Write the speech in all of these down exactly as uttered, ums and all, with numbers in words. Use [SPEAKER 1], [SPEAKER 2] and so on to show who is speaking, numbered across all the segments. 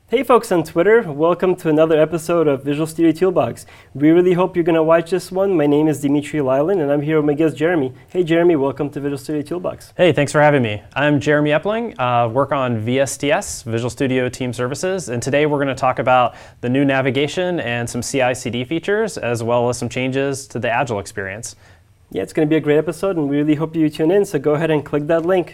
[SPEAKER 1] Hey folks on Twitter, welcome to another episode of Visual Studio Toolbox. We really hope you're going to watch this one. My name is Dimitri Lyland and I'm here with my guest Jeremy. Hey Jeremy, welcome to Visual Studio Toolbox.
[SPEAKER 2] Hey, thanks for having me. I'm Jeremy Epling, uh, work on V S T S, Visual Studio Team Services, and today we're going to talk about the new navigation and some C I C D features, as well as some changes to the Agile experience.
[SPEAKER 1] Yeah, it's going to be a great episode and we really hope you tune in, so go ahead and click that link.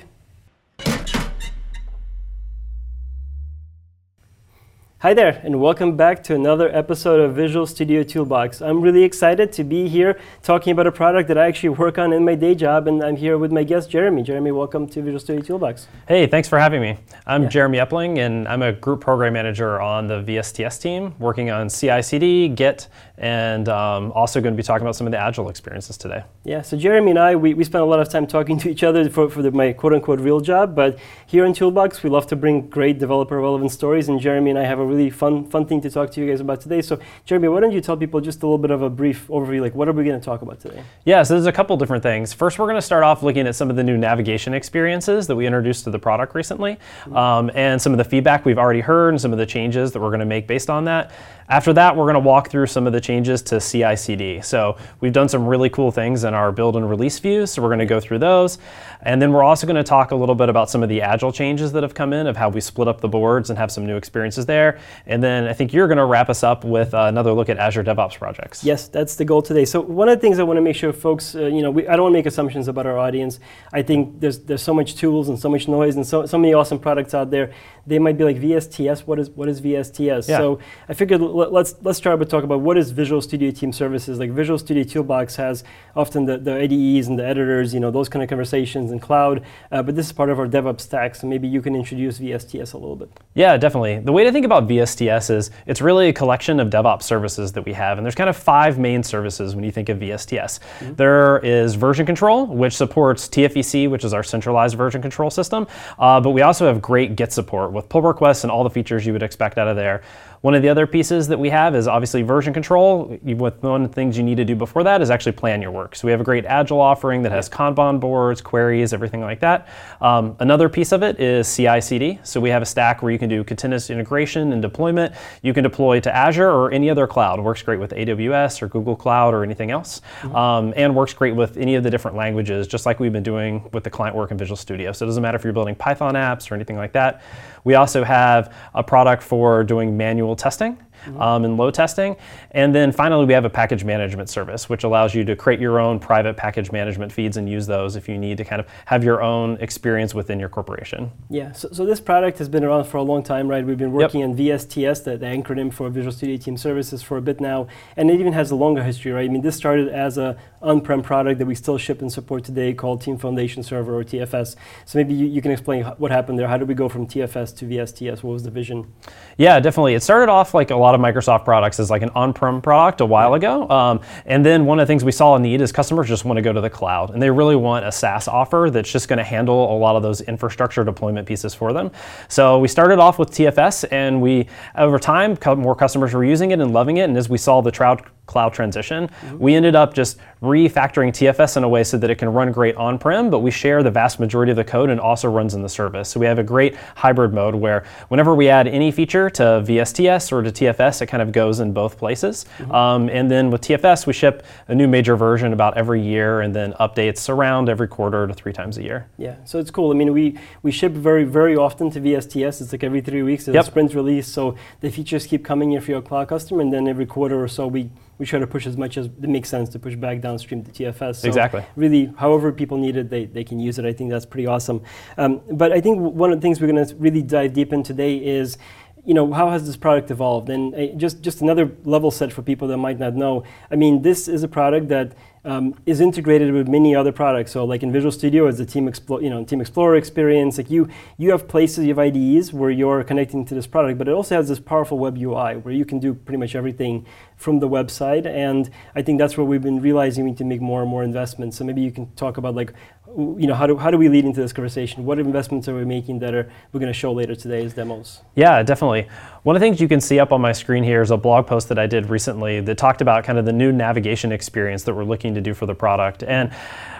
[SPEAKER 1] Hi there, and welcome back to another episode of Visual Studio Toolbox. I'm really excited to be here talking about a product that I actually work on in my day job, and I'm here with my guest, Jeremy. Jeremy, welcome to Visual Studio Toolbox.
[SPEAKER 2] Hey, thanks for having me. I'm
[SPEAKER 1] Yeah.
[SPEAKER 2] Jeremy Epling, and I'm a group program manager on the V S T S team, working on C I C D, Git, and um, also going to be talking about some of the Agile experiences today.
[SPEAKER 1] Yeah, so Jeremy and I, we, we spent a lot of time talking to each other for, for the, my quote-unquote real job, but here in Toolbox, we love to bring great developer-relevant stories, and Jeremy and I have a really fun fun thing to talk to you guys about today. So Jeremy, why don't you tell people just a little bit of a brief overview, like what are we going to talk about today?
[SPEAKER 2] Yeah, so there's a couple different things. First, we're going to start off looking at some of the new navigation experiences that we introduced to the product recently, mm-hmm. um, and some of the feedback we've already heard and some of the changes that we're going to make based on that. After that, we're going to walk through some of the changes to C I C D. So we've done some really cool things in our build and release views, so we're going to go through those. And then we're also going to talk a little bit about some of the Agile changes that have come in, of how we split up the boards and have some new experiences there. And then I think you're going to wrap us up with uh, another look at Azure DevOps projects.
[SPEAKER 1] Yes, that's the goal today. So one of the things I want to make sure folks, uh, you know, we, I don't want to make assumptions about our audience. I think there's there's so much tools and so much noise and so, so many awesome products out there. They might be like V S T S. What is what is V S T S?
[SPEAKER 2] Yeah.
[SPEAKER 1] So I figured l- let's let's start with talk about what is Visual Studio Team Services. Like Visual Studio Toolbox has often the, the I D Es and the editors, you know, those kind of conversations in cloud. Uh, but this is part of our DevOps stack. So maybe you can introduce V S T S a little bit.
[SPEAKER 2] Yeah, definitely. The way to think about V S T S is it's really a collection of DevOps services that we have. And there's kind of five main services when you think of V S T S. Mm-hmm. There is version control, which supports T F E C, which is our centralized version control system. Uh, but we also have great Git support with pull requests and all the features you would expect out of there. One of the other pieces that we have is obviously version control. You, with one of the things you need to do before that is actually plan your work. So we have a great Agile offering that has Kanban boards, queries, everything like that. Um, another piece of it is C I C D. So we have a stack where you can do continuous integration and deployment. You can deploy to Azure or any other cloud. It works great with A W S or Google Cloud or anything else. Mm-hmm. um, and works great with any of the different languages, just like we've been doing with the client work in Visual Studio. So it doesn't matter if you're building Python apps or anything like that. We also have a product for doing manual testing. Mm-hmm. Um, and load testing. And then finally, we have a package management service, which allows you to create your own private package management feeds and use those if you need to kind of have your own experience within your corporation.
[SPEAKER 1] Yeah, so, so this product has been around for a long time, right? We've been working
[SPEAKER 2] Yep.
[SPEAKER 1] on V S T S, the, the acronym for Visual Studio Team Services, for a bit now, and it even has a longer history, right? I mean, this started as a on-prem product that we still ship and support today called Team Foundation Server, or T F S. So maybe you, you can explain h- what happened there. How did we go from T F S to V S T S? What was the vision?
[SPEAKER 2] Yeah, definitely. It started off like a lot of Microsoft products as like an on-prem product a while ago. Um, and then one of the things we saw a need is customers just want to go to the cloud. And they really want a SaaS offer that's just going to handle a lot of those infrastructure deployment pieces for them. So we started off with T F S, and we, over time, more customers were using it and loving it. And as we saw the cloud cloud transition, mm-hmm. we ended up just refactoring T F S in a way so that it can run great on-prem, but we share the vast majority of the code and also runs in the service. So we have a great hybrid mode where whenever we add any feature to V S T S or to T F S, it kind of goes in both places. Mm-hmm. Um, and then with T F S, we ship a new major version about every year, and then updates around every quarter to three times a year.
[SPEAKER 1] Yeah, so it's cool. I mean, we, we ship very, very often to V S T S. It's like every three weeks, there's
[SPEAKER 2] Yep.
[SPEAKER 1] a sprint release, so the features keep coming in for your cloud customer, and then every quarter or so, we we try to push as much as it makes sense to push back downstream to T F S. So
[SPEAKER 2] exactly.
[SPEAKER 1] Really, however people need it, they, they can use it. I think that's pretty awesome. Um, but I think one of the things we're going to really dive deep in today is, you know, how has this product evolved? And uh, just, just another level set for people that might not know. I mean, this is a product that Um, is integrated with many other products. So like in Visual Studio, as the Team Explo- you know, Team Explorer experience, like you you have places, you have I D Es where you're connecting to this product, but it also has this powerful web U I where you can do pretty much everything from the website. And I think that's where we've been realizing we need to make more and more investments. So maybe you can talk about like, you know, how do how do we lead into this conversation? What investments are we making that are we're going to show later today as demos?
[SPEAKER 2] Yeah, definitely. One of the things you can see up on my screen here is a blog post that I did recently that talked about kind of the new navigation experience that we're looking to do for the product. And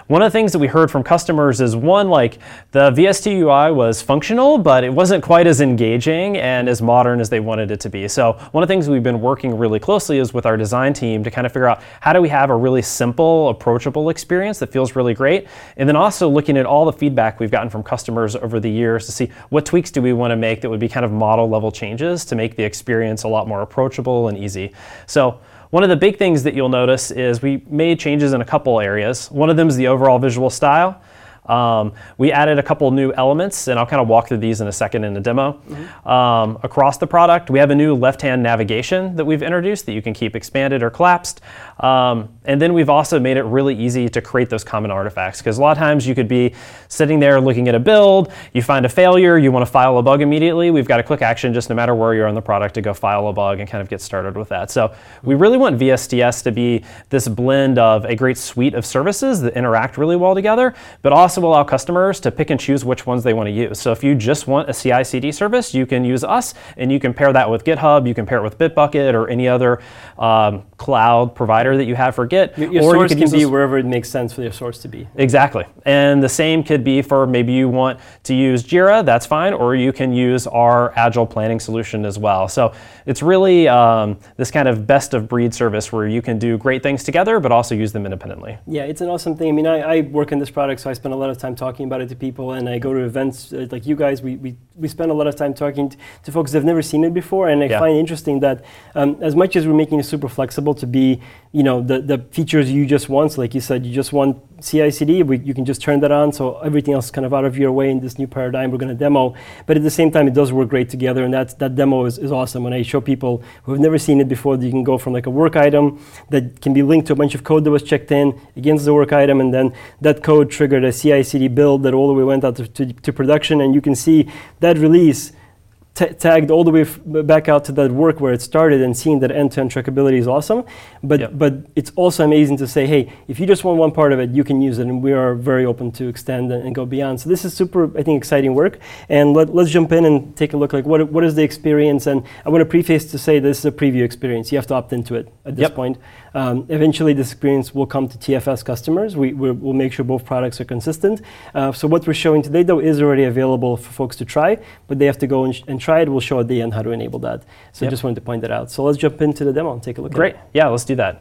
[SPEAKER 2] one of the things that we heard from customers is one, like the V S T U I was functional, but it wasn't quite as engaging and as modern as they wanted it to be. So one of the things we've been working really closely is with our design team to kind of figure out how do we have a really simple, approachable experience that feels really great. And then also looking at all the feedback we've gotten from customers over the years to see what tweaks do we want to make that would be kind of model level changes to make the experience a lot more approachable and easy. So one of the big things that you'll notice is we made changes in a couple areas. One of them is the overall visual style. Um, we added a couple new elements, and I'll kind of walk through these in a second in the demo. Mm-hmm. um, across the product, we have a new left-hand navigation that we've introduced that you can keep expanded or collapsed. Um, and then we've also made it really easy to create those common artifacts, because a lot of times you could be sitting there looking at a build, you find a failure, you want to file a bug immediately. We've got a quick action just no matter where you're on the product to go file a bug and kind of get started with that. So we really want V S T S to be this blend of a great suite of services that interact really well together, but also will allow customers to pick and choose which ones they want to use. So if you just want a C I C D service, you can use us, and you can pair that with GitHub, you can pair it with Bitbucket or any other um, cloud provider that you have for Git.
[SPEAKER 1] Your, your
[SPEAKER 2] or
[SPEAKER 1] source
[SPEAKER 2] you
[SPEAKER 1] can
[SPEAKER 2] can
[SPEAKER 1] be
[SPEAKER 2] use
[SPEAKER 1] wherever it makes sense for your source to be.
[SPEAKER 2] Exactly. And the same could be for maybe you want to use Jira, that's fine, or you can use our Agile planning solution as well. So it's really um, this kind of best of breed service where you can do great things together, but also use them independently.
[SPEAKER 1] Yeah, it's an awesome thing. I mean, I, I work in this product, so I spend a lot of time talking about it to people, and I go to events uh, like you guys. We, we we spend a lot of time talking t- to folks that have never seen it before, and I
[SPEAKER 2] yeah.
[SPEAKER 1] find it interesting that um, as much as we're making it super flexible to be, you know, the, the features you just want, so like you said, you just want C I C D, we, you can just turn that on, so everything else is kind of out of your way in this new paradigm we're going to demo. But at the same time, it does work great together, and that's, that demo is, is awesome. When I show people who have never seen it before, you can go from like a work item that can be linked to a bunch of code that was checked in against the work item, and then that code triggered a C I C D build that all the way went out to, to, to production, and you can see that release T- tagged all the way f- back out to that work where it started, and seeing that end-to-end trackability is awesome. But
[SPEAKER 2] yep.
[SPEAKER 1] but it's also amazing to say, hey, if you just want one part of it, you can use it, and we are very open to extend and, and go beyond. So this is super, I think, exciting work. And let, let's jump in and take a look. Like, what what is the experience? And I want to preface to say this is a preview experience. You have to opt into it at this
[SPEAKER 2] yep.
[SPEAKER 1] point. Um, eventually, this experience will come to T F S customers. We we're, we'll make sure both products are consistent. Uh, so what we're showing today, though, is already available for folks to try, but they have to go and, sh- and try it. We'll show at the end how to enable that. So
[SPEAKER 2] yep.
[SPEAKER 1] I just wanted to point that out. So let's jump into the demo and take a look
[SPEAKER 2] Great.
[SPEAKER 1] at it.
[SPEAKER 2] Yeah, let's do that.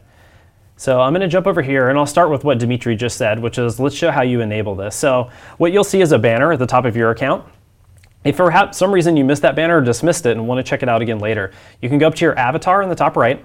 [SPEAKER 2] So I'm going to jump over here, and I'll start with what Dimitri just said, which is let's show how you enable this. So what you'll see is a banner at the top of your account. If for ha- some reason you missed that banner or dismissed it and want to check it out again later, you can go up to your avatar in the top right,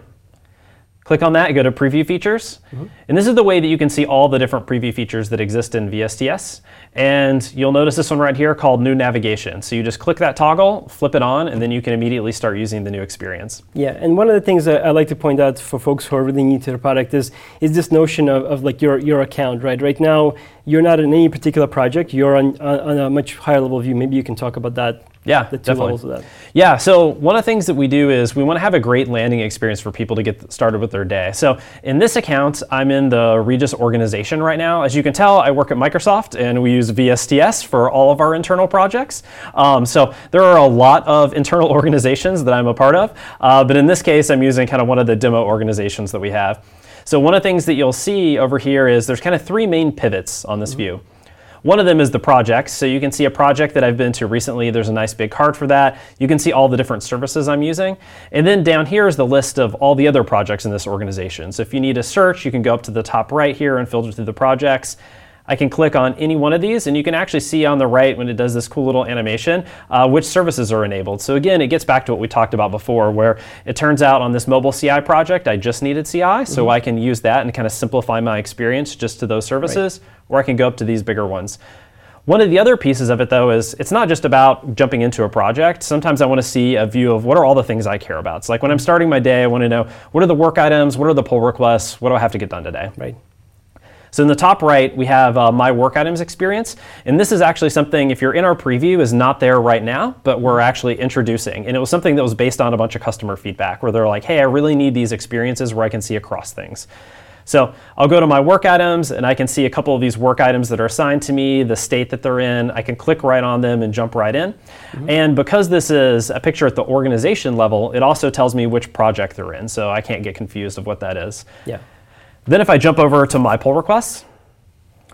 [SPEAKER 2] click on that and go to Preview Features. Mm-hmm. And this is the way that you can see all the different preview features that exist in V S T S. And you'll notice this one right here called New Navigation. So you just click that toggle, flip it on, and then you can immediately start using the new experience.
[SPEAKER 1] Yeah, and one of the things that I like to point out for folks who are really new to the product is is this notion of, of like your, your account, right? Right now, you're not in any particular project. You're on, on, on a much higher level view. Maybe you can talk about that.
[SPEAKER 2] Yeah,
[SPEAKER 1] the two
[SPEAKER 2] definitely.
[SPEAKER 1] levels of that.
[SPEAKER 2] Yeah, so one of the things that we do is we want to have a great landing experience for people to get started with their day. So in this account, I'm in the Regis organization right now. As you can tell, I work at Microsoft, and we use V S T S for all of our internal projects. Um, so there are a lot of internal organizations that I'm a part of, uh, but in this case, I'm using kind of one of the demo organizations that we have. So one of the things that you'll see over here is there's kind of three main pivots on this mm-hmm. view. One of them is the projects. So you can see a project that I've been to recently. There's a nice big card for that. You can see all the different services I'm using. And then down here is the list of all the other projects in this organization. So if you need a search, you can go up to the top right here and filter through the projects. I can click on any one of these, and you can actually see on the right when it does this cool little animation uh, which services are enabled. So again, it gets back to what we talked about before, where it turns out on this mobile C I project, I just needed C I, so mm-hmm. I can use that and kind of simplify my experience just to those services, right. or I can go up to these bigger ones. One of the other pieces of it, though, is it's not just about jumping into a project. Sometimes I want to see a view of what are all the things I care about. So like when I'm starting my day, I want to know what are the work items, what are the pull requests, what do I have to get done today?
[SPEAKER 1] Right.
[SPEAKER 2] So in the top right, we have uh, my work items experience. And this is actually something, if you're in our preview, is not there right now, but we're actually introducing. And it was something that was based on a bunch of customer feedback where they're like, hey, I really need these experiences where I can see across things. So I'll go to my work items, and I can see a couple of these work items that are assigned to me, the state that they're in. I can click right on them and jump right in. Mm-hmm. And because this is a picture at the organization level, it also tells me which project they're in, so I can't get confused of what that is.
[SPEAKER 1] Yeah.
[SPEAKER 2] Then if I jump over to my pull requests,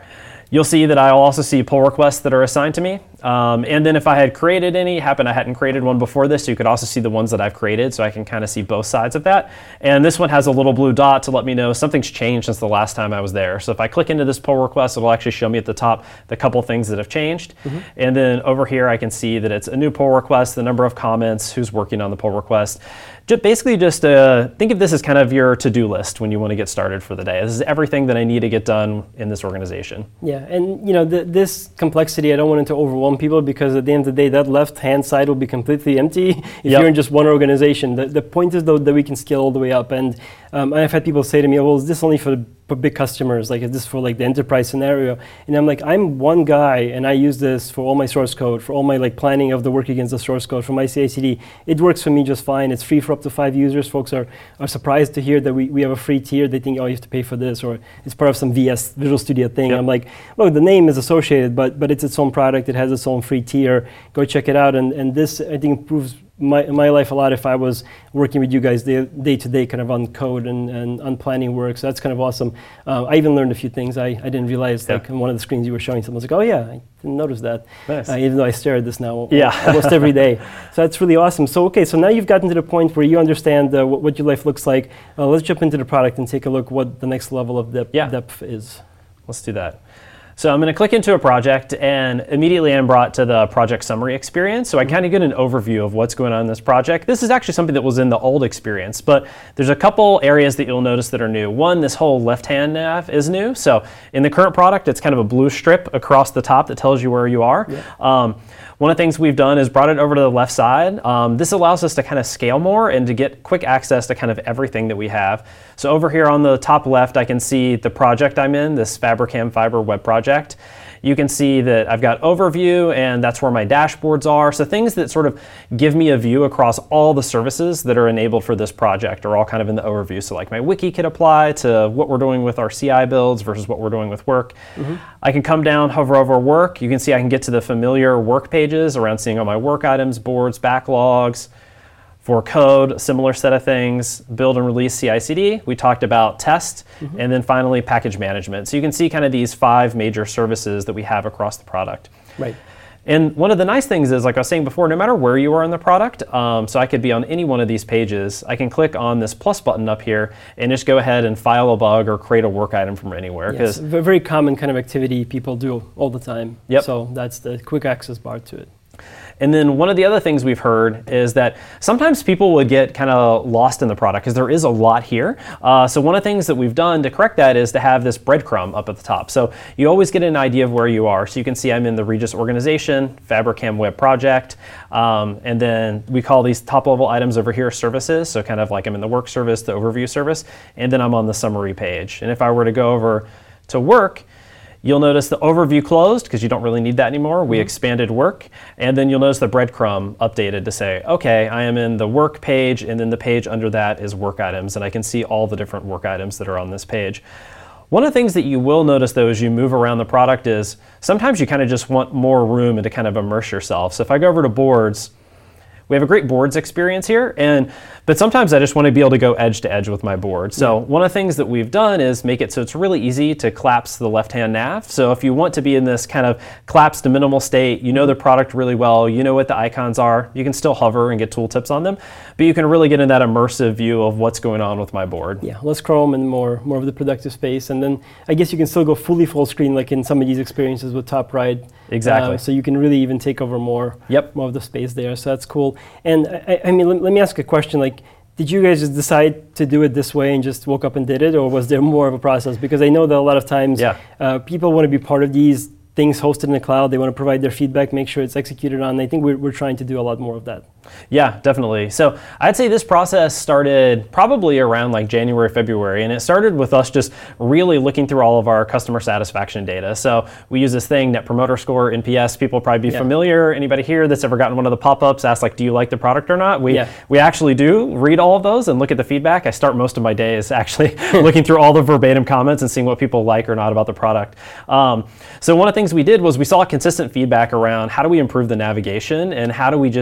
[SPEAKER 2] You'll see that I'll also see pull requests that are assigned to me. Um, and then if I had created any, happened I hadn't created one before this, you could also see the ones that I've created, so I can kind of see both sides of that. And this one has a little blue dot to let me know something's changed since the last time I was there. So if I click into this pull request, it'll actually show me at the top the couple things that have changed. Mm-hmm. And then over here I can see that it's a new pull request, the number of comments, who's working on the pull request. Just basically just uh, think of this as kind of your to-do list when you want to get started for the day. This is everything that I need to get done in this organization.
[SPEAKER 1] Yeah, and you know, th this complexity, I don't want it to overwhelm people, because at the end of the day, that left-hand side will be completely empty if
[SPEAKER 2] yep.
[SPEAKER 1] you're in just one organization. The, the point is, though, that we can scale all the way up. And um, I've had people say to me, oh, well, is this only for the for big customers? Like, is this for like the enterprise scenario? And I'm like, I'm one guy, and I use this for all my source code, for all my like planning of the work against the source code, for my C I C D. It works for me just fine. It's free for up to five users. Folks are, are surprised to hear that we, we have a free tier. They think, oh, you have to pay for this, or it's part of some V S, Visual Studio thing. Yep. I'm like, well, the name is associated, but but it's its own product. It has its own free tier. Go check it out. And, and this, I think, improves my, my life a lot if I was working with you guys day, day to day kind of on code and, and on planning work. So that's kind of awesome. Uh, I even learned a few things I, I didn't realize, like yeah. on one of the screens you were showing, someone was like, oh yeah, I didn't notice that.
[SPEAKER 2] Nice.
[SPEAKER 1] Uh, even though I stare at this now
[SPEAKER 2] yeah.
[SPEAKER 1] almost every day. So that's really awesome. So okay, so now you've gotten to the point where you understand uh, what, what your life looks like. Uh, let's jump into the product and take a look what the next level of depth,
[SPEAKER 2] yeah.
[SPEAKER 1] depth is.
[SPEAKER 2] Let's do that. So I'm going to click into a project, and immediately I'm brought to the project summary experience. So I kind of get an overview of what's going on in this project. This is actually something that was in the old experience, but there's a couple areas that you'll notice that are new. One, this whole left-hand nav is new. So in the current product, it's kind of a blue strip across the top that tells you where you are. Yeah. Um, One of the things we've done is brought it over to the left side. Um, this allows us to kind of scale more and to get quick access to kind of everything that we have. So over here on the top left, I can see the project I'm in, this Fabricam Fiber web project. You can see that I've got overview, and that's where my dashboards are. So things that sort of give me a view across all the services that are enabled for this project are all kind of in the overview. So like my wiki could apply to what we're doing with our C I builds versus what we're doing with work. Mm-hmm. I can come down, hover over work. You can see I can get to the familiar work pages around seeing all my work items, boards, backlogs. For code, a similar set of things, build and release C I C D. We talked about test, mm-hmm. and then finally package management. So you can see kind of these five major services that we have across the product.
[SPEAKER 1] Right.
[SPEAKER 2] And one of the nice things is, like I was saying before, no matter where you are in the product, um, so I could be on any one of these pages, I can click on this plus button up here and just go ahead and file a bug or create a work item from anywhere.
[SPEAKER 1] Yes, a very common kind of activity people do all the time.
[SPEAKER 2] Yep.
[SPEAKER 1] So that's the quick access bar to it.
[SPEAKER 2] And then one of the other things we've heard is that sometimes people would get kind of lost in the product because there is a lot here. Uh, so one of the things that we've done to correct that is to have this breadcrumb up at the top. So you always get an idea of where you are. So you can see I'm in the Regis organization, Fabricam web project, um, and then we call these top level items over here services. So kind of like I'm in the work service, the overview service, and then I'm on the summary page. And if I were to go over to work, you'll notice the overview closed because you don't really need that anymore. We mm-hmm. expanded work. And then you'll notice the breadcrumb updated to say, okay, I am in the work page, and then the page under that is work items. And I can see all the different work items that are on this page. One of the things that you will notice, though, as you move around the product is sometimes you kind of just want more room and to kind of immerse yourself. So if I go over to boards, we have a great boards experience here, and but sometimes I just want to be able to go edge to edge with my board. So yeah. one of the things that we've done is make it so it's really easy to collapse the left-hand nav. So if you want to be in this kind of collapsed to minimal state, you know the product really well, you know what the icons are, you can still hover and get tooltips on them, but you can really get in that immersive view of what's going on with my board.
[SPEAKER 1] Yeah, less Chrome and more more of the productive space. And then I guess you can still go fully full screen like in some of these experiences with top right.
[SPEAKER 2] Exactly.
[SPEAKER 1] Uh, so you can really even take over more,
[SPEAKER 2] yep.
[SPEAKER 1] more of the space there. So that's cool. And I, I mean, let, let me ask a question. Like, did you guys just decide to do it this way and just woke up and did it, or was there more of a process? Because I know that a lot of times
[SPEAKER 2] yeah.
[SPEAKER 1] uh, people want to be part of these things hosted in the cloud. They want to provide their feedback, make sure it's executed on. I think we're, we're trying to do a lot more of that.
[SPEAKER 2] Yeah, definitely. So I'd say this process started probably around like January, February, and it started with us just really looking through all of our customer satisfaction data. So we use this thing, Net Promoter Score, N P S. People probably be yeah. familiar. Anybody here that's ever gotten one of the pop-ups ask like, do you like the product or not? We
[SPEAKER 1] yeah.
[SPEAKER 2] we actually do read all of those and look at the feedback. I start most of my days actually looking through all the verbatim comments and seeing what people like or not about the product. Um, so one of the things we did was we saw consistent feedback around how do we improve the navigation and how do we just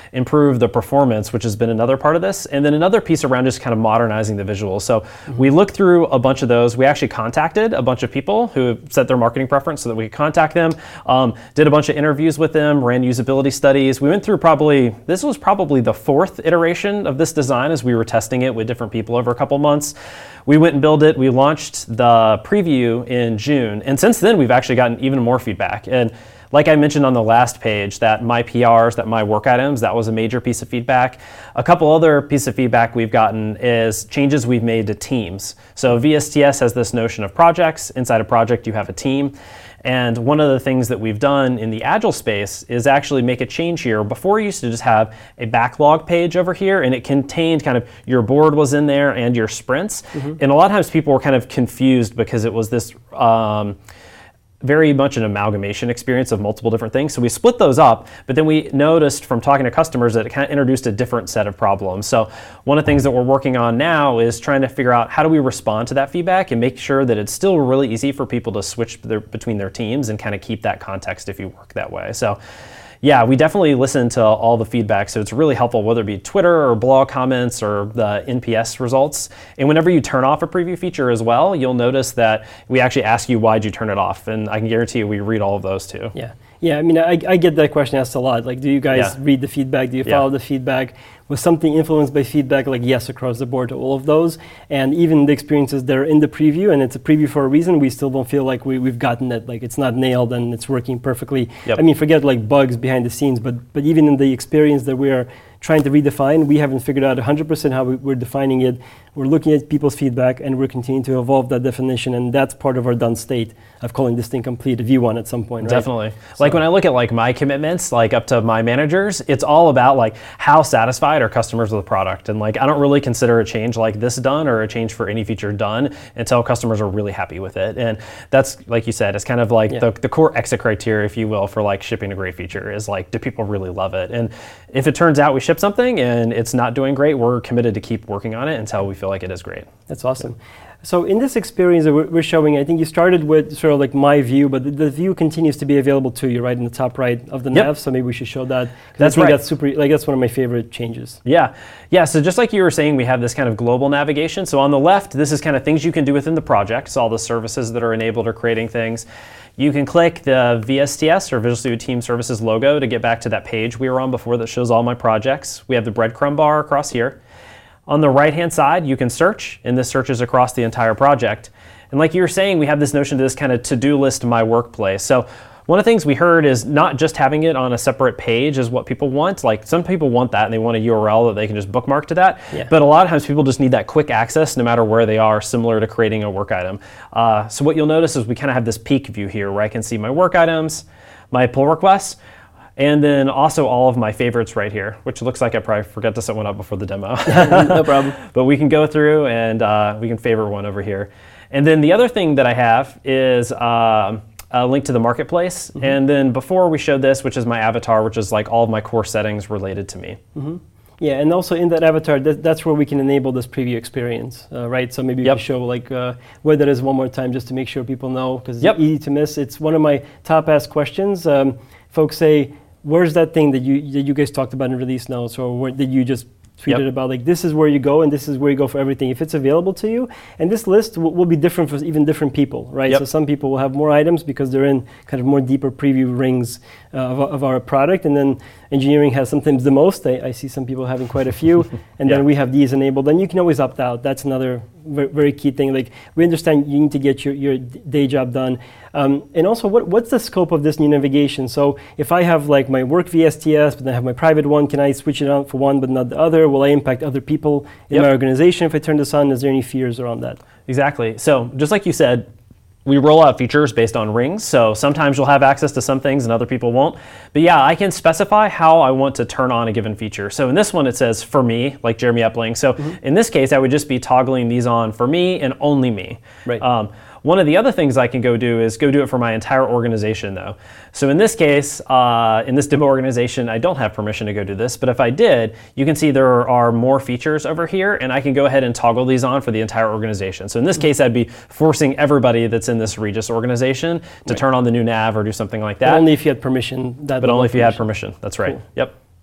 [SPEAKER 2] improve the performance, which has been another part of this. And then another piece around just kind of modernizing the visuals. So mm-hmm. we looked through a bunch of those. We actually contacted a bunch of people who set their marketing preference so that we could contact them, um, did a bunch of interviews with them, ran usability studies. We went through probably, this was probably the fourth iteration of this design as we were testing it with different people over a couple months. We went and built it. We launched the preview in June. And since then, we've actually gotten even more feedback. And like I mentioned on the last page, that my P Rs, that my work items, that was a major piece of feedback. A couple other pieces of feedback we've gotten is changes we've made to teams. So V S T S has this notion of projects. Inside a project, you have a team. And one of the things that we've done in the Agile space is actually make a change here. Before, you used to just have a backlog page over here, and it contained kind of your board was in there and your sprints. Mm-hmm. And a lot of times people were kind of confused because it was this um, very much an amalgamation experience of multiple different things. So we split those up, but then we noticed from talking to customers that it kind of introduced a different set of problems. So one of the things that we're working on now is trying to figure out how do we respond to that feedback and make sure that it's still really easy for people to switch their, between their teams and kind of keep that context if you work that way. So yeah, we definitely listen to all the feedback, so it's really helpful, whether it be Twitter or blog comments or the N P S results. And whenever you turn off a preview feature as well, you'll notice that we actually ask you, why'd you turn it off? And I can guarantee you we read all of those too.
[SPEAKER 1] Yeah, yeah. I mean, I, I get that question asked a lot. Like, do you guys yeah. read the feedback? Do you follow yeah. the feedback? Was something influenced by feedback? Like, yes, across the board to all of those. And even the experiences that are in the preview, and it's a preview for a reason, we still don't feel like we, we've gotten it. Like, it's not nailed and it's working perfectly. Yep. I mean, forget like bugs behind the scenes, but but even in the experience that we are trying to redefine, we haven't figured out one hundred percent how we, we're defining it. We're looking at people's feedback, and we're continuing to evolve that definition, and that's part of our done state of calling this thing complete if you want at some point, right?
[SPEAKER 2] Definitely. So like when I look at like my commitments, like up to my managers, it's all about like how satisfied are customers with the product. And like I don't really consider a change like this done or a change for any feature done until customers are really happy with it. And that's, like you said, it's kind of like yeah. the, the core exit criteria, if you will, for like shipping a great feature is like, do people really love it? And if it turns out we ship something and it's not doing great, we're committed to keep working on it until we feel like it is great.
[SPEAKER 1] That's awesome. So in this experience that we're showing, I think you started with sort of like my view, but the, the view continues to be available to you, right in the top right of the yep. nav. So maybe we should show that.
[SPEAKER 2] That's
[SPEAKER 1] I think
[SPEAKER 2] right.
[SPEAKER 1] That's super. Like that's one of my favorite changes.
[SPEAKER 2] Yeah, yeah. So just like you were saying, we have this kind of global navigation. So on the left, this is kind of things you can do within the project. So all the services that are enabled or creating things. You can click the V S T S or Visual Studio Team Services logo to get back to that page we were on before that shows all my projects. We have the breadcrumb bar across here. On the right-hand side, you can search, and this searches across the entire project. And like you were saying, we have this notion of this kind of to-do list My Workplace. So one of the things we heard is not just having it on a separate page is what people want. Like some people want that and they want a U R L that they can just bookmark to that. Yeah. But a lot of times people just need that quick access no matter where they are, similar to creating a work item. Uh, so what you'll notice is we kind of have this peek view here where I can see my work items, my pull requests, and then also all of my favorites right here, which looks like I probably forgot to set one up before the demo.
[SPEAKER 1] No problem.
[SPEAKER 2] But we can go through and uh, we can favorite one over here. And then the other thing that I have is uh, a link to the marketplace. Mm-hmm. And then before we showed this, which is my avatar, which is like all of my core settings related to me.
[SPEAKER 1] Mm-hmm. Yeah, and also in that avatar, that, that's where we can enable this preview experience, uh, right? So maybe you yep. can show like uh, where that is one more time just to make sure people know, because yep. it's easy to miss. It's one of my top asked questions. Um, folks say, where's that thing that you that you guys talked about in release notes, or where, that you just tweeted yep. about? Like, this is where you go, and this is where you go for everything. If it's available to you, and this list w- will be different for even different people, right? Yep. So some people will have more items because they're in kind of more deeper preview rings uh, of, of our product, and then engineering has sometimes the most. I, I see some people having quite a few, and yeah. then we have these enabled. And you can always opt out. That's another very, very key thing. Like, we understand you need to get your, your day job done. Um, and also, what, what's the scope of this new navigation? So if I have like my work V S T S, but then I have my private one, can I switch it out for one but not the other? Will I impact other people in yep. my organization if I turn this on? Is there any fears around that?
[SPEAKER 2] Exactly. So just like you said, we roll out features based on rings, so sometimes you'll have access to some things and other people won't. But yeah, I can specify how I want to turn on a given feature. So in this one, it says for me, like Jeremy Epling. So mm-hmm. in this case, I would just be toggling these on for me and only me.
[SPEAKER 1] Right.
[SPEAKER 2] Um, One of the other things I can go do is go do it for my entire organization though. So in this case, uh, in this demo organization, I don't have permission to go do this, but if I did, you can see there are more features over here, and I can go ahead and toggle these on for the entire organization. So in this case, I'd be forcing everybody that's in this Regus organization to right. turn on the new nav or do something like that.
[SPEAKER 1] But only if you had permission. That
[SPEAKER 2] but only if you had permission, that's right.
[SPEAKER 1] Cool.
[SPEAKER 2] Yep.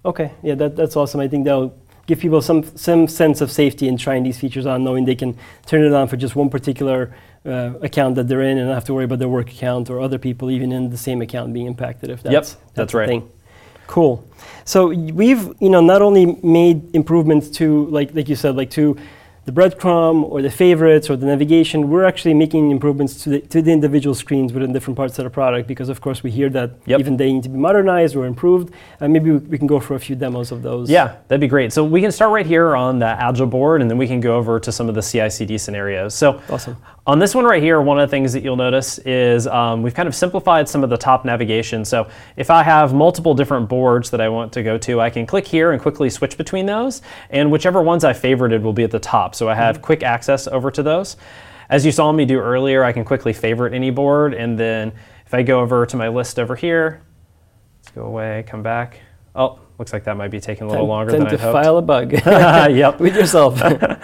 [SPEAKER 1] Okay, yeah, that, that's awesome. I think that'll give people some some sense of safety in trying these features on, knowing they can turn it on for just one particular uh, account that they're in and not have to worry about their work account or other people even in the same account being impacted if that's,
[SPEAKER 2] yep,
[SPEAKER 1] that's,
[SPEAKER 2] that's
[SPEAKER 1] the
[SPEAKER 2] right.
[SPEAKER 1] thing. Cool. So we've, you know, not only made improvements to, like like you said, like to the breadcrumb or the favorites or the navigation, we're actually making improvements to the, to the individual screens within different parts of the product because, of course, we hear that
[SPEAKER 2] yep.
[SPEAKER 1] even they need to be modernized or improved. And maybe we, we can go for a few demos of those.
[SPEAKER 2] Yeah, that'd be great. So we can start right here on the Agile board, and then we can go over to some of the C I C D scenarios. So
[SPEAKER 1] awesome.
[SPEAKER 2] On this one right here, one of the things that you'll notice is um, we've kind of simplified some of the top navigation. So if I have multiple different boards that I want to go to, I can click here and quickly switch between those, and whichever ones I favorited will be at the top. So I have mm-hmm. quick access over to those. As you saw me do earlier, I can quickly favorite any board, and then if I go over to my list over here, let's go away, come back. Oh, looks like that might be taking a little
[SPEAKER 1] time,
[SPEAKER 2] longer
[SPEAKER 1] time
[SPEAKER 2] than I
[SPEAKER 1] to
[SPEAKER 2] hoped.
[SPEAKER 1] file a bug.
[SPEAKER 2] Yep.
[SPEAKER 1] With yourself.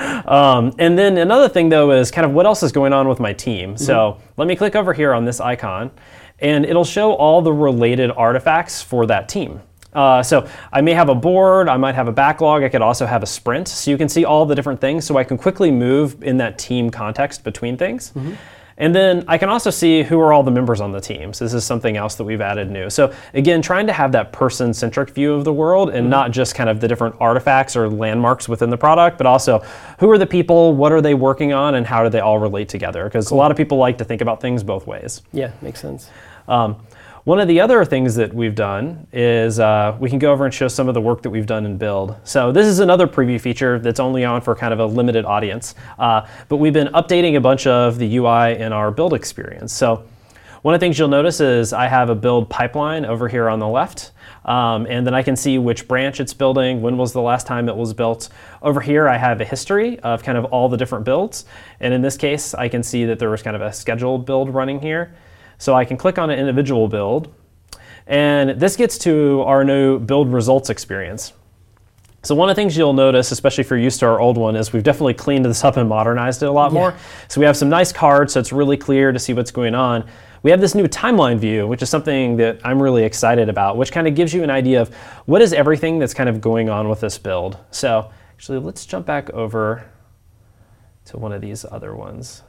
[SPEAKER 2] um, and then another thing though is kind of what else is going on with my team. Mm-hmm. So let me click over here on this icon, and it'll show all the related artifacts for that team. Uh, so I may have a board, I might have a backlog, I could also have a sprint. So you can see all the different things, so I can quickly move in that team context between things. Mm-hmm. And then I can also see who are all the members on the team. So this is something else that we've added new. So again, trying to have that person-centric view of the world and mm-hmm. not just kind of the different artifacts or landmarks within the product, but also who are the people, what are they working on, and how do they all relate together? Because cool. a lot of people like to think about things both ways.
[SPEAKER 1] Yeah, makes sense.
[SPEAKER 2] Um, One of the other things that we've done is uh, we can go over and show some of the work that we've done in Build. So this is another preview feature that's only on for kind of a limited audience, uh, but we've been updating a bunch of the U I in our Build experience. So one of the things you'll notice is I have a build pipeline over here on the left, um, and then I can see which branch it's building, when was the last time it was built. Over here I have a history of kind of all the different builds, and in this case I can see that there was kind of a scheduled build running here. So I can click on an individual build, and this gets to our new build results experience. So one of the things you'll notice, especially if you're used to our old one, is we've definitely cleaned this up and modernized it a lot yeah. more. So we have some nice cards, so it's really clear to see what's going on. We have this new timeline view, which is something that I'm really excited about, which kind of gives you an idea of what is everything that's kind of going on with this build. So actually, let's jump back over to one of these other ones.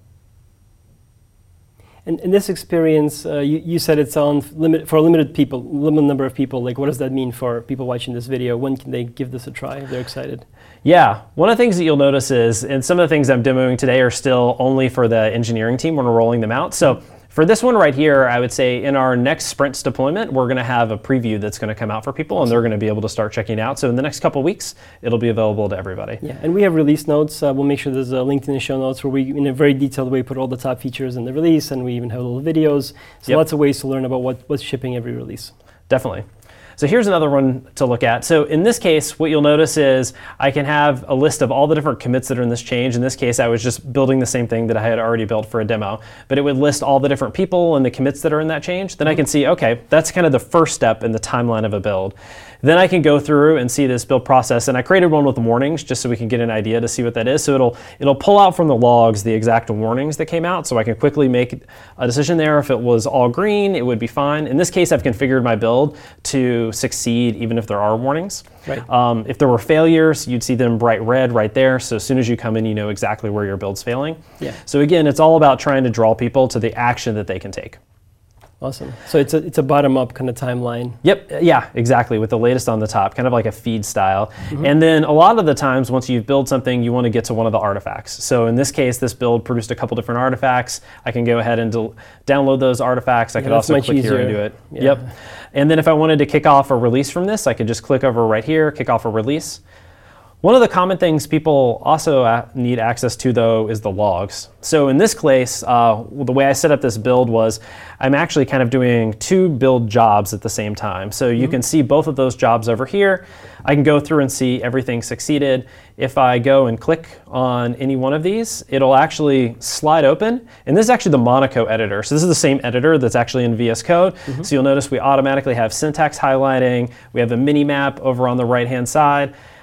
[SPEAKER 1] And in this experience, uh, you, you said it's on limit for a limited people, limited number of people. Like, what does that mean for people watching this video? When can they give this a try if they're excited?
[SPEAKER 2] Yeah, one of the things that you'll notice is, and some of the things I'm demoing today are still only for the engineering team when we're rolling them out. So for this one right here, I would say in our next sprints deployment, we're going to have a preview that's going to come out for people, and they're going to be able to start checking out. So in the next couple of weeks, it'll be available to everybody.
[SPEAKER 1] Yeah, and we have release notes. Uh, we'll make sure there's a link in the show notes where we, in a very detailed way, put all the top features in the release, and we even have little videos. So
[SPEAKER 2] yep.
[SPEAKER 1] lots of ways to learn about what, what's shipping every release.
[SPEAKER 2] Definitely. So here's another one to look at. So in this case, what you'll notice is I can have a list of all the different commits that are in this change. In this case, I was just building the same thing that I had already built for a demo, but it would list all the different people and the commits that are in that change. Then I can see, okay, that's kind of the first step in the timeline of a build. Then I can go through and see this build process, and I created one with warnings just so we can get an idea to see what that is. So it'll it'll pull out from the logs the exact warnings that came out, so I can quickly make a decision there. If it was all green, it would be fine. In this case, I've configured my build to succeed even if there are warnings.
[SPEAKER 1] Right.
[SPEAKER 2] Um, if there were failures, you'd see them bright red right there. So as soon as you come in, you know exactly where your build's failing.
[SPEAKER 1] Yeah.
[SPEAKER 2] So again, it's all about trying to draw people to the action that they can take.
[SPEAKER 1] Awesome. So it's a it's a bottom-up kind of timeline.
[SPEAKER 2] Yep, yeah, exactly, with the latest on the top, kind of like a feed style. Mm-hmm. And then a lot of the times, once you've built something, you want to get to one of the artifacts. So in this case, this build produced a couple different artifacts. I can go ahead and del- download those artifacts. I
[SPEAKER 1] yeah,
[SPEAKER 2] could also click
[SPEAKER 1] easier.
[SPEAKER 2] here and do it.
[SPEAKER 1] Yeah.
[SPEAKER 2] Yep. And then if I wanted to kick off a release from this, I could just click over right here, kick off a release. One of the common things people also need access to, though, is the logs. So in this case, uh, the way I set up this build was I'm actually kind of doing two build jobs at the same time. So you mm-hmm. can see both of those jobs over here. I can go through and see everything succeeded. If I go and click on any one of these, it'll actually slide open. And this is actually the Monaco editor. So this is the same editor that's actually in V S Code. Mm-hmm. So you'll notice we automatically have syntax highlighting. We have a mini map over on the right-hand side.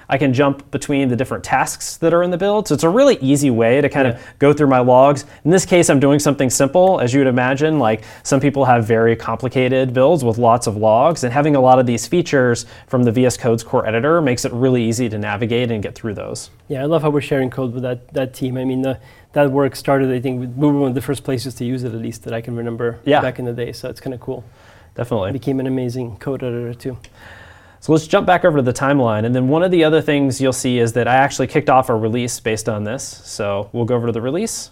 [SPEAKER 2] I can jump between the different tasks that are in the build. So it's a really easy way to kind
[SPEAKER 1] yeah.
[SPEAKER 2] of go through my logs. In this case, I'm doing something simple, as you would imagine. Like some people have very complicated builds with lots of logs, and having a lot of these features from the V S Code's core editor makes it really easy to navigate and get through those.
[SPEAKER 1] Yeah, I love how we're sharing code with that, that team. I mean, the, that work started, I think, with, we were one of the first places to use it, at least that I can remember
[SPEAKER 2] yeah.
[SPEAKER 1] back in the day. So it's kind of cool.
[SPEAKER 2] Definitely.
[SPEAKER 1] It became an amazing code editor too.
[SPEAKER 2] So let's jump back over to the timeline. And then one of the other things you'll see is that I actually kicked off a release based on this. So we'll go over to the release.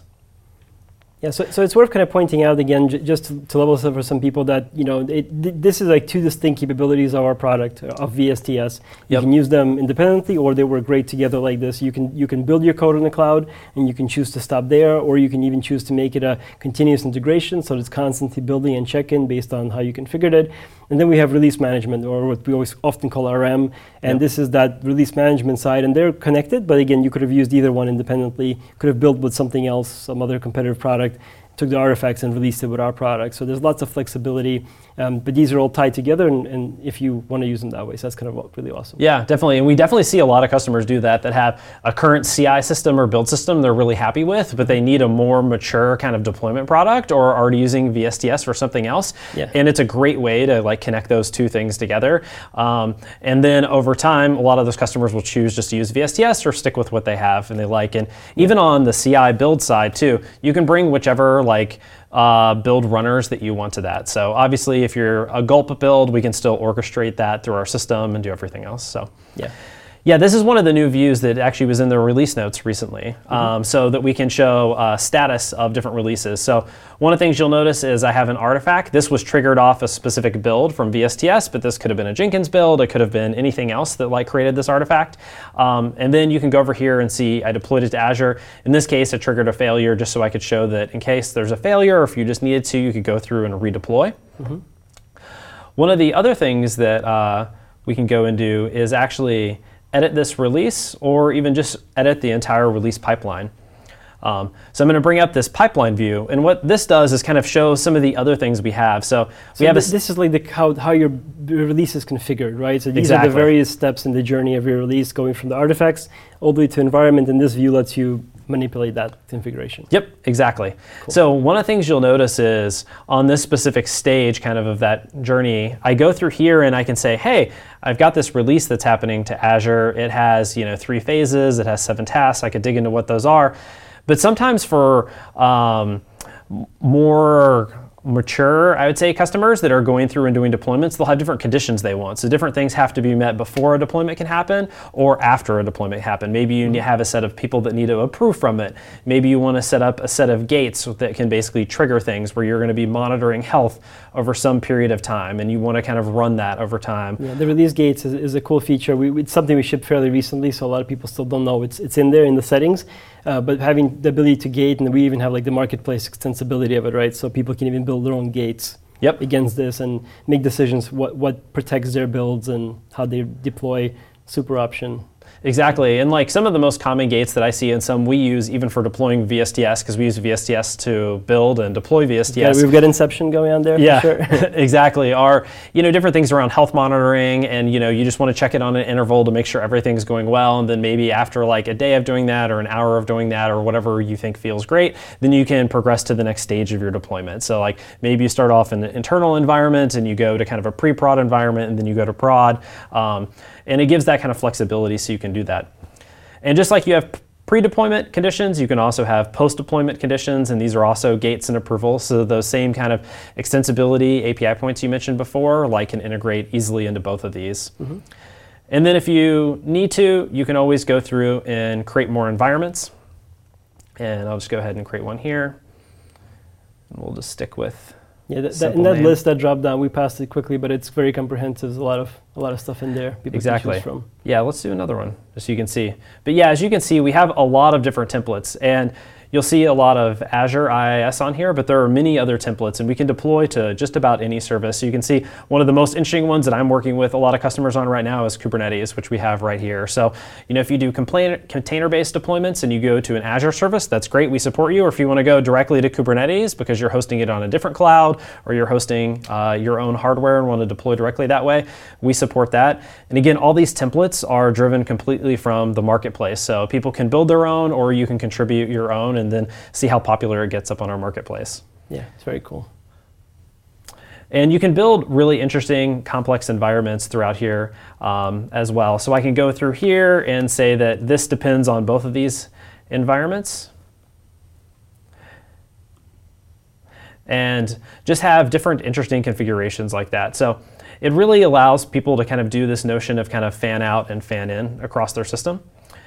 [SPEAKER 1] Yeah, so, so it's worth kind of pointing out again, j just to, to level set for some people that, you know, it, th this is like two distinct capabilities of our product, uh, of V S T S. You
[SPEAKER 2] Yep.
[SPEAKER 1] can use them independently, or they work great together like this. You can, you can build your code in the cloud, and you can choose to stop there, or you can even choose to make it a continuous integration, so it's constantly building and check-in based on how you configured it. And then we have release management, or what we always often call R M, and
[SPEAKER 2] Yep.
[SPEAKER 1] this is that release management side, and they're connected, but again, you could have used either one independently, could have built with something else, some other competitive product, took the artifacts and released it with our product. So there's lots of flexibility, um, but these are all tied together, and, and if you want to use them that way, so that's kind of really awesome.
[SPEAKER 2] Yeah, definitely. And we definitely see a lot of customers do that, that have a current C I system or build system they're really happy with, but they need a more mature kind of deployment product, or are already using V S T S for something else.
[SPEAKER 1] Yeah.
[SPEAKER 2] And it's a great way to like connect those two things together. Um, and then over time, a lot of those customers will choose just to use V S T S or stick with what they have and they like. And even on the C I build side too, you can bring whichever like Uh, build runners that you want to that. So obviously if you're a gulp build, we can still orchestrate that through our system and do everything else. So
[SPEAKER 1] Yeah.
[SPEAKER 2] yeah, this is one of the new views that actually was in the release notes recently,
[SPEAKER 1] Mm-hmm.
[SPEAKER 2] um, so that we can show uh, status of different releases. So one of the things you'll notice is I have an artifact. This was triggered off a specific build from V S T S, but this could have been a Jenkins build. It could have been anything else that like created this artifact. Um, and then you can go over here and see I deployed it to Azure. In this case, it triggered a failure just so I could show that in case there's a failure, or if you just needed to, you could go through and redeploy. Mm-hmm. One of the other things that uh, we can go and do is actually edit this release, or even just edit the entire release pipeline. Um, so I'm going to bring up this pipeline view, and what this does is kind of show some of the other things we have. So,
[SPEAKER 1] So
[SPEAKER 2] we have
[SPEAKER 1] th
[SPEAKER 2] a
[SPEAKER 1] this is like the how, how your b- release is configured, right? So these
[SPEAKER 2] Exactly.
[SPEAKER 1] are the various steps in the journey of your release, going from the artifacts all the way to environment, and this view lets you manipulate that configuration.
[SPEAKER 2] Yep, exactly.
[SPEAKER 1] Cool.
[SPEAKER 2] So one of the things you'll notice is on this specific stage kind of of that journey, I go through here and I can say, hey, I've got this release that's happening to Azure. It has, you know, three phases. It has seven tasks. I could dig into what those are. But sometimes for um, more mature, I would say, customers that are going through and doing deployments, they'll have different conditions they want. So different things have to be met before a deployment can happen or after a deployment happen. Maybe you mm-hmm. have a set of people that need to approve from it. Maybe you want to set up a set of gates that can basically trigger things where you're going to be monitoring health over some period of time, and you want to kind of run that over time.
[SPEAKER 1] Yeah, the release gates is, is a cool feature. We, it's something we shipped fairly recently, so a lot of people still don't know it's, it's in there in the settings. Uh, but having the ability to gate, and we even have like the marketplace extensibility of it, right? So people can even build their own gates
[SPEAKER 2] yep.
[SPEAKER 1] against this and make decisions what, what protects their builds and how they deploy. Super option.
[SPEAKER 2] Exactly, and like some of the most common gates that I see, and some we use even for deploying V S T S, because we use V S T S to build and deploy V S T S.
[SPEAKER 1] Yeah, we've got Inception going on there.
[SPEAKER 2] Yeah,
[SPEAKER 1] for sure.
[SPEAKER 2] exactly. Are you know different things around health monitoring, and you know you just want to check it on an interval to make sure everything's going well, and then maybe after like a day of doing that, or an hour of doing that, or whatever you think feels great, then you can progress to the next stage of your deployment. So like maybe you start off in an internal environment, and you go to kind of a pre-prod environment, and then you go to prod. Um, And it gives that kind of flexibility so you can do that. And just like you have pre-deployment conditions, you can also have post-deployment conditions, and these are also gates and approvals. So those same kind of extensibility A P I points you mentioned before, like can integrate easily into both of these. Mm-hmm. And then if you need to, you can always go through and create more environments. And I'll just go ahead and create one here. And we'll just stick with
[SPEAKER 1] Yeah, that, that, in that name. list, that drop down, we passed it quickly, but it's very comprehensive. There's a lot of a lot of stuff in there people
[SPEAKER 2] exactly.
[SPEAKER 1] can choose from.
[SPEAKER 2] Yeah, let's do another one, just so you can see. But yeah, as you can see, we have a lot of different templates, and you'll see a lot of Azure I I S on here, but there are many other templates, and we can deploy to just about any service. So you can see one of the most interesting ones that I'm working with a lot of customers on right now is Kubernetes, which we have right here. So, you know, if you do container-based deployments and you go to an Azure service, that's great, we support you. Or if you want to go directly to Kubernetes because you're hosting it on a different cloud, or you're hosting uh, your own hardware and want to deploy directly that way, we support that. And again, all these templates are driven completely from the marketplace. So people can build their own, or you can contribute your own and then see how popular it gets up on our marketplace.
[SPEAKER 1] Yeah, it's very cool.
[SPEAKER 2] And you can build really interesting, complex environments throughout here um, as well. So I can go through here and say that this depends on both of these environments. And just have different interesting configurations like that. So it really allows people to kind of do this notion of kind of fan out and fan in across their system.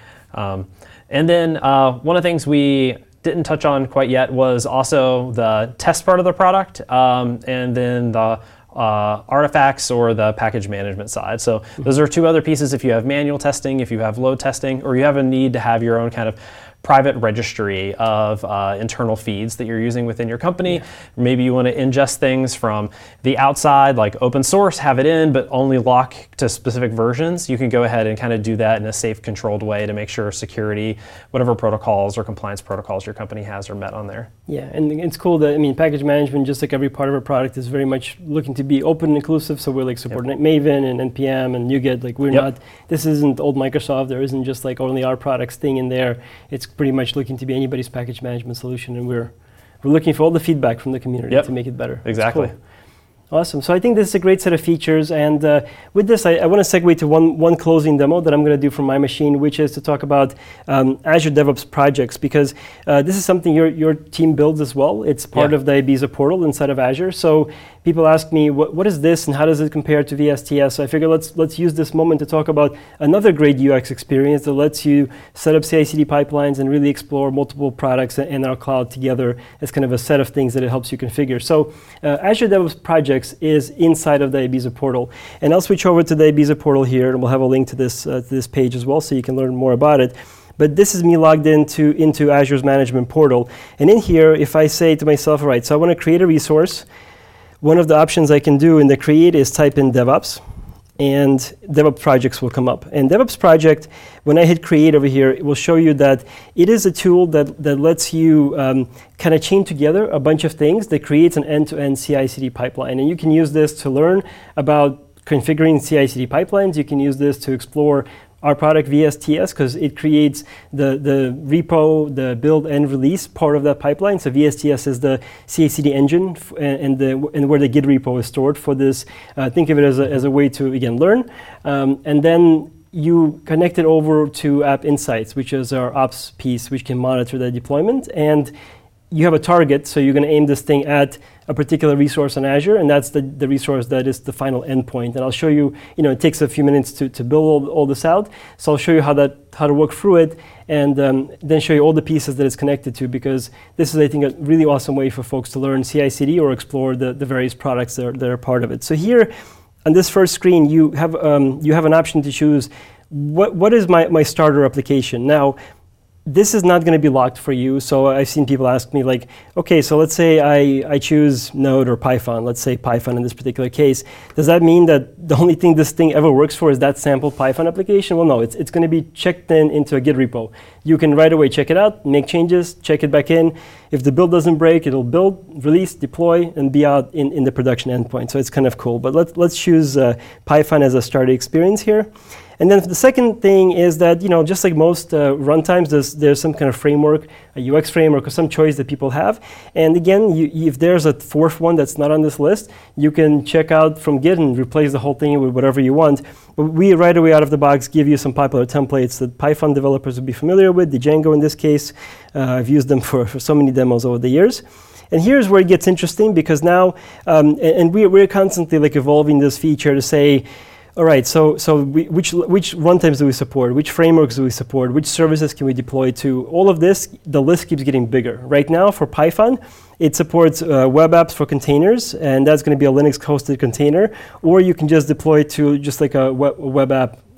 [SPEAKER 2] Um, and then uh, one of the things we didn't touch on quite yet was also the test part of the product, um, and then the uh, artifacts or the package management side. So those are two other pieces. If you have manual testing, if you have load testing, or you have a need to have your own kind of private registry of uh, internal feeds that you're using within your company. Yeah. Maybe you want to ingest things from the outside, like open source, have it in, but only lock to specific versions. You can go ahead and kind of do that in a safe, controlled way to make sure security, whatever protocols or compliance protocols your company has are met on there.
[SPEAKER 1] Yeah, and it's cool that, I mean, package management, just like every part of our product, is very much looking to be open and inclusive. So we're like supporting yep. Maven and N P M and NuGet. Like we're yep. not, this isn't old Microsoft. There isn't just like only our products thing in there. It's pretty much looking to be anybody's package management solution, and we're we're looking for all the feedback from the community yep. to make it better.
[SPEAKER 2] Exactly.
[SPEAKER 1] Cool. Awesome. So I think this is a great set of features, and uh, with this, I, I want to segue to one one closing demo that I'm going to do from my machine, which is to talk about um, Azure DevOps projects, because uh, this is something your your team builds as well. It's part
[SPEAKER 2] yeah.
[SPEAKER 1] of the Ibiza portal inside of Azure. So people ask me, what what is this, and how does it compare to V S T S? So I figure let's let's use this moment to talk about another great U X experience that lets you set up C I C D pipelines and really explore multiple products in our cloud together as kind of a set of things that it helps you configure. So uh, Azure DevOps projects is inside of the Ibiza portal. And I'll switch over to the Ibiza portal here, and we'll have a link to this uh, to this page as well, so you can learn more about it. But this is me logged into, into Azure's management portal. And in here, if I say to myself, all right, so I want to create a resource, one of the options I can do in the create is type in DevOps, and DevOps projects will come up. And DevOps project, when I hit create over here, it will show you that it is a tool that, that lets you um, kind of chain together a bunch of things that creates an end-to-end C I C D pipeline. And you can use this to learn about configuring C I C D pipelines. You can use this to explore our product V S T S, because it creates the, the repo, the build and release part of that pipeline. So V S T S is the C I C D engine f- and, the, and where the Git repo is stored for this. Uh, think of it as a, as a way to, again, learn. Um, and then you connect it over to App Insights, which is our ops piece, which can monitor the deployment. And you have a target, so you're going to aim this thing at a particular resource on Azure, and that's the, the resource that is the final endpoint. And I'll show you, you know, it takes a few minutes to, to build all, all this out, so I'll show you how that how to work through it, and um, then show you all the pieces that it's connected to, because this is, I think, a really awesome way for folks to learn C I C D or explore the, the various products that are, that are part of it. So here, on this first screen, you have um, you have an option to choose what what is my, my starter application. Now, this is not going to be locked for you. So I've seen people ask me like, okay, so let's say I, I choose Node or Python, let's say Python in this particular case. Does that mean that the only thing this thing ever works for is that sample Python application? Well, no, it's, it's going to be checked in into a Git repo. You can right away check it out, make changes, check it back in. If the build doesn't break, it'll build, release, deploy, and be out in, in the production endpoint. So it's kind of cool. But let's, let's choose uh, Python as a starter experience here. And then the second thing is that, you know, just like most uh, runtimes, there's, there's some kind of framework, a U X framework, or some choice that people have. And again, you, if there's a fourth one that's not on this list, you can check out from Git and replace the whole thing with whatever you want. But we, right away out of the box, give you some popular templates that Python developers would be familiar with, the Django in this case. Uh, I've used them for, for so many demos over the years. And here's where it gets interesting, because now, um, and, and we, we're constantly like evolving this feature to say, all right, so so we, which which runtimes do we support? Which frameworks do we support? Which services can we deploy to? All of this, the list keeps getting bigger. Right now, for Python, it supports uh, web apps for containers, and that's going to be a Linux-hosted container. Or you can just deploy to just like a web, a web app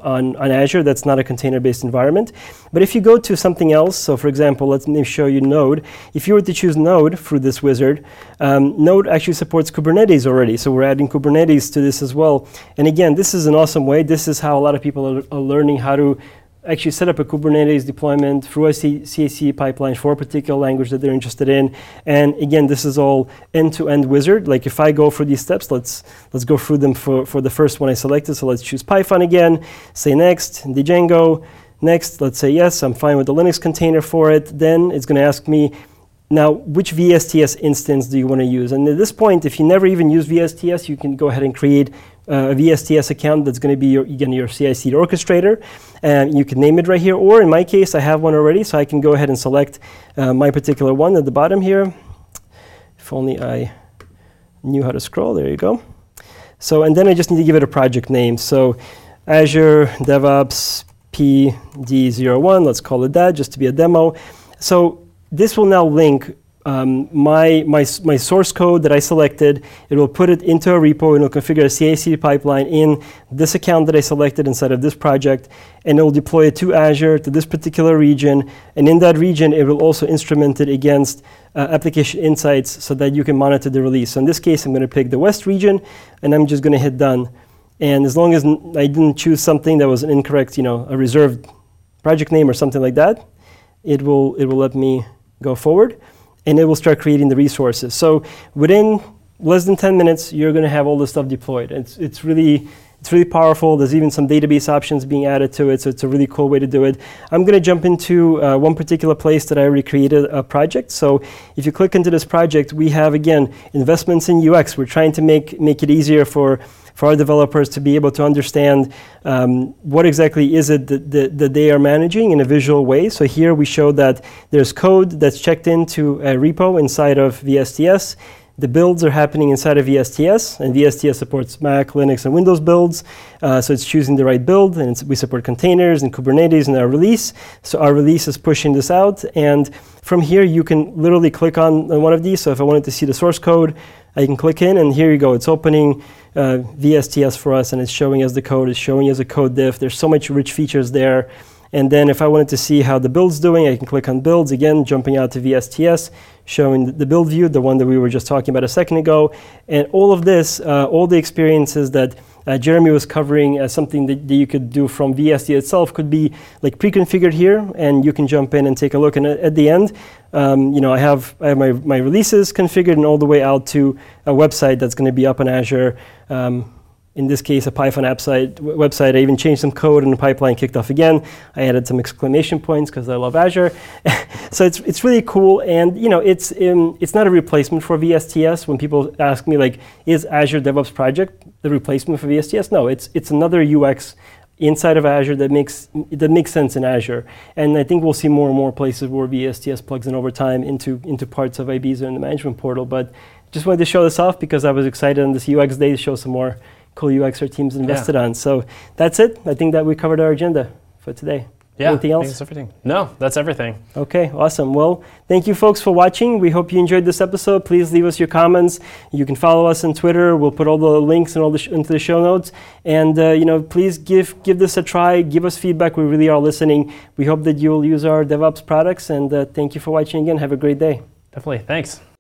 [SPEAKER 1] on, on Azure. That's not a container-based environment. But if you go to something else, so for example, let me show you Node. If you were to choose Node through this wizard, um, Node actually supports Kubernetes already. So we're adding Kubernetes to this as well. And again, this is an awesome way. This is how a lot of people are, are learning how to actually set up a Kubernetes deployment through a C I C D pipeline for a particular language that they're interested in. And again, this is all end-to-end wizard. Like if I go through these steps, let's let's go through them for, for the first one I selected. So let's choose Python again, say next, Django, next, let's say yes, I'm fine with the Linux container for it. Then it's going to ask me, now, which V S T S instance do you want to use? And at this point, if you never even use V S T S, you can go ahead and create uh, a V S T S account that's going to be your, again, your C I C D orchestrator. And you can name it right here. Or in my case, I have one already, so I can go ahead and select uh, my particular one at the bottom here. If only I knew how to scroll. There you go. So, and then I just need to give it a project name. So Azure DevOps P D zero one, let's call it that, just to be a demo. So this will now link um, my, my, my source code that I selected. It will put it into a repo and it'll configure a C I C D pipeline in this account that I selected inside of this project, and it will deploy it to Azure, to this particular region. And in that region, it will also instrument it against uh, application insights so that you can monitor the release. So in this case, I'm going to pick the West region, and I'm just going to hit done. And as long as n I didn't choose something that was an incorrect, you know, a reserved project name or something like that, it will it will let me go forward, and it will start creating the resources. So within less than ten minutes, you're going to have all this stuff deployed. It's it's really it's really powerful. There's even some database options being added to it, so it's a really cool way to do it. I'm going to jump into uh, one particular place that I already created a project. So if you click into this project, we have again investments in U X. We're trying to make make it easier for for our developers to be able to understand um, what exactly is it that, that, that they are managing in a visual way. So here we show that there's code that's checked into a repo inside of V S T S. The builds are happening inside of V S T S, and V S T S supports Mac, Linux, and Windows builds. Uh, so it's choosing the right build, and it's, we support containers and Kubernetes in our release. So our release is pushing this out, and from here you can literally click on, on one of these. So if I wanted to see the source code, I can click in, and here you go. It's opening uh, V S T S for us, and it's showing us the code. It's showing us a code diff. There's so much rich features there. And then if I wanted to see how the build's doing, I can click on builds, again, jumping out to V S T S, showing the build view, the one that we were just talking about a second ago. And all of this, uh, all the experiences that uh, Jeremy was covering as something that, that you could do from V S T itself could be like pre-configured here, and you can jump in and take a look. And at, at the end, um, you know, I have, I have my, my releases configured and all the way out to a website that's going to be up on Azure. Um, In this case, a Python app site, w website. I even changed some code, and the pipeline kicked off again. I added some exclamation points because I love Azure. So it's it's really cool, and you know, it's um, it's not a replacement for V S T S. When people ask me like, is Azure DevOps Project the replacement for V S T S? No, it's it's another U X inside of Azure that makes that makes sense in Azure. And I think we'll see more and more places where V S T S plugs in over time into into parts of Ibiza and the management portal. But just wanted to show this off because I was excited on this U X day to show some more cool U X our teams invested
[SPEAKER 2] yeah.
[SPEAKER 1] on. So that's it. I think that we covered our agenda for today.
[SPEAKER 2] Yeah,
[SPEAKER 1] anything else?
[SPEAKER 2] That's everything. No, that's everything.
[SPEAKER 1] Okay, awesome. Well, thank you folks for watching. We hope you enjoyed this episode. Please leave us your comments. You can follow us on Twitter. We'll put all the links and all the sh into the show notes. And uh, you know, please give give this a try. Give us feedback. We really are listening. We hope that you'll use our DevOps products. And uh, thank you for watching again. Have a great day.
[SPEAKER 2] Definitely. Thanks.